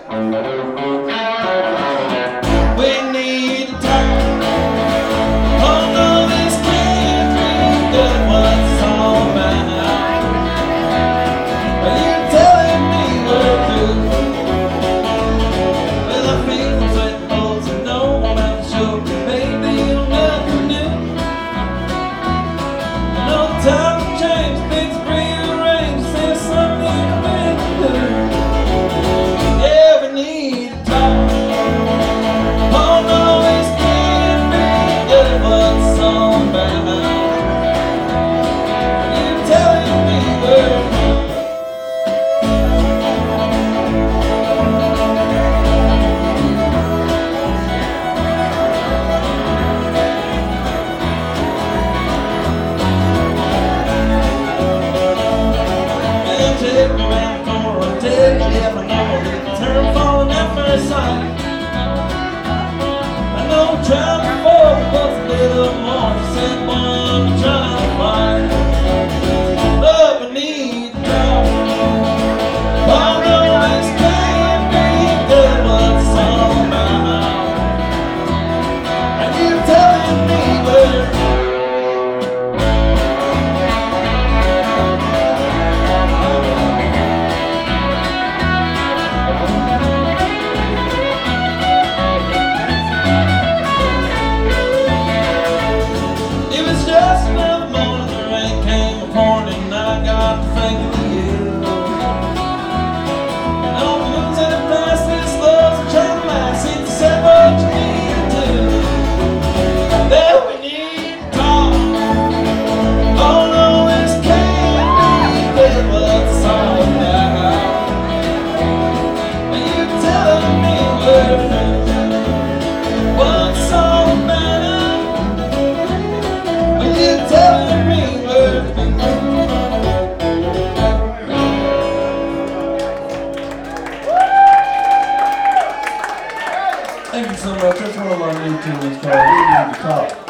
We need to talk. Oh no, this can't be good. What's all about? Are you telling me we're through? Well, I feel sweat balls and no I'm sure. Maybe you'll never knew. No time to change, things rearrange. There's something we can do. Yeah, we need to talk. Oh no, this can't be good. What's all about? You telling me we're through? Well, take me around the corner, take me if I know the turn falling at first sight. I know trying to focus a little more. You said, boy, I'm trying to fight. But we need to talk. Oh no, this can't be good. What's all about? Are you telling me we're It was just another morning, the rain came upon and I got to thinking of you. No moon's in the past, this love's a train of life. See, to say what you need to do. That we need to talk. Oh no, this can't be good. What's all about? Are you telling me we're through? What's all about? Are you telling me we're through? Thank you so much. That's one of my new tunes called We Need to Talk.